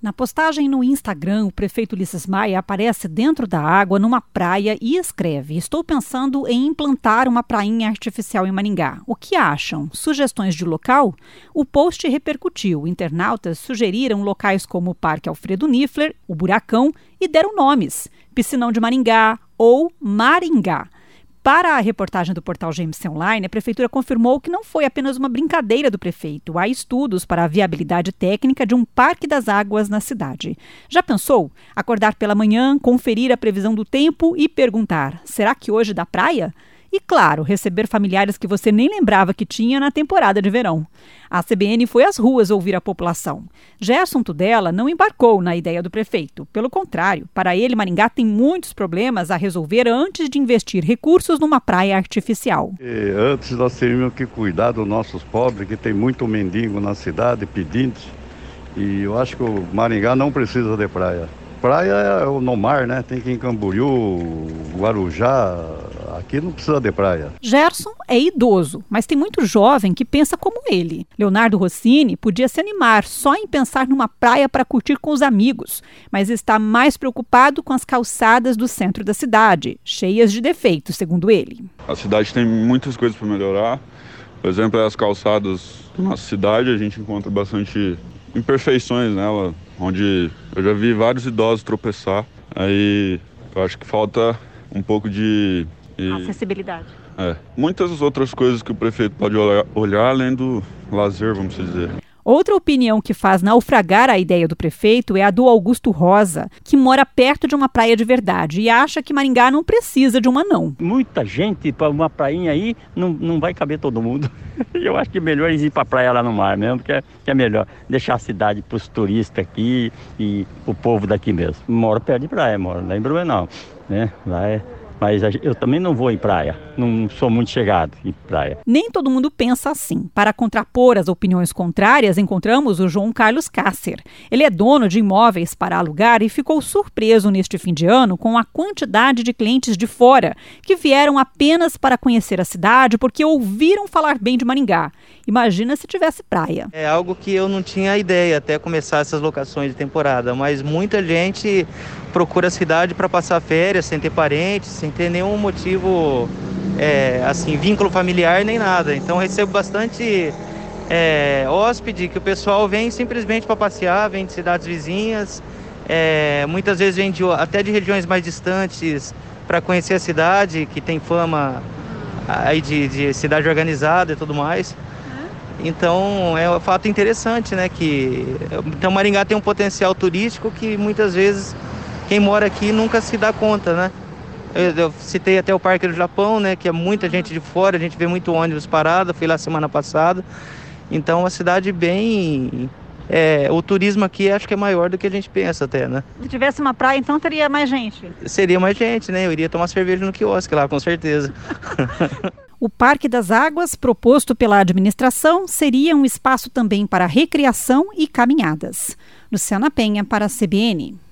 Na postagem no Instagram, o prefeito Ulisses Maia aparece dentro da água numa praia e escreve: "Estou pensando em implantar uma prainha artificial em Maringá. O que acham? Sugestões de local?" O post repercutiu. Internautas sugeriram locais como o Parque Alfredo Niffler, o Buracão e deram nomes: Piscinão de Maringá ou Maringá. Para a reportagem do portal GMC Online, a Prefeitura confirmou que não foi apenas uma brincadeira do prefeito. Há estudos para a viabilidade técnica de um parque das águas na cidade. Já pensou? Acordar pela manhã, conferir a previsão do tempo e perguntar: será que hoje dá praia? E, claro, receber familiares que você nem lembrava que tinha na temporada de verão. A CBN foi às ruas ouvir a população. Gerson Tudela não embarcou na ideia do prefeito. Pelo contrário, para ele, Maringá tem muitos problemas a resolver antes de investir recursos numa praia artificial. Antes nós teríamos que cuidar dos nossos pobres, que tem muito mendigo na cidade pedindo. E eu acho que o Maringá não precisa de praia. Praia é no mar, né? Tem que ir em Camboriú, Guarujá. Aqui não precisa de praia. Gerson é idoso, mas tem muito jovem que pensa como ele. Leonardo Rossini podia se animar só em pensar numa praia para curtir com os amigos, mas está mais preocupado com as calçadas do centro da cidade, cheias de defeitos, segundo ele. A cidade tem muitas coisas para melhorar. Por exemplo, as calçadas da nossa cidade, a gente encontra bastante imperfeições nela, onde eu já vi vários idosos tropeçar. Aí eu acho que falta um pouco de acessibilidade. Muitas outras coisas que o prefeito pode olhar além do lazer, vamos dizer. Outra opinião que faz naufragar a ideia do prefeito é a do Augusto Rosa, que mora perto de uma praia de verdade e acha que Maringá não precisa de uma não. Muita gente para uma prainha aí não vai caber todo mundo. Eu acho que é melhor ir para a praia lá no mar mesmo, porque é melhor deixar a cidade para os turistas aqui e o povo daqui mesmo. Moro perto de praia, moro lá em Blumenau, né? Mas eu também não vou em praia, não sou muito chegado em praia. Nem todo mundo pensa assim. Para contrapor as opiniões contrárias, encontramos o João Carlos Cácer. Ele é dono de imóveis para alugar e ficou surpreso neste fim de ano com a quantidade de clientes de fora que vieram apenas para conhecer a cidade porque ouviram falar bem de Maringá. Imagina se tivesse praia. É algo que eu não tinha ideia até começar essas locações de temporada, mas muita gente procura a cidade para passar férias sem ter parentes, sem ter nenhum motivo, vínculo familiar nem nada. Então recebo bastante hóspede que o pessoal vem simplesmente para passear, vem de cidades vizinhas, muitas vezes vem até de regiões mais distantes para conhecer a cidade, que tem fama aí de cidade organizada e tudo mais. Então é um fato interessante, né? Então Maringá tem um potencial turístico que muitas vezes quem mora aqui nunca se dá conta, né? Eu citei até o Parque do Japão, né? Que é muita gente de fora, a gente vê muito ônibus parado, fui lá semana passada. Então uma cidade bem... o turismo aqui acho que é maior do que a gente pensa até, né? Se tivesse uma praia, então teria mais gente? Seria mais gente, né? Eu iria tomar cerveja no quiosque lá, com certeza. O Parque das Águas, proposto pela administração, seria um espaço também para recreação e caminhadas. Luciana Penha, para a CBN.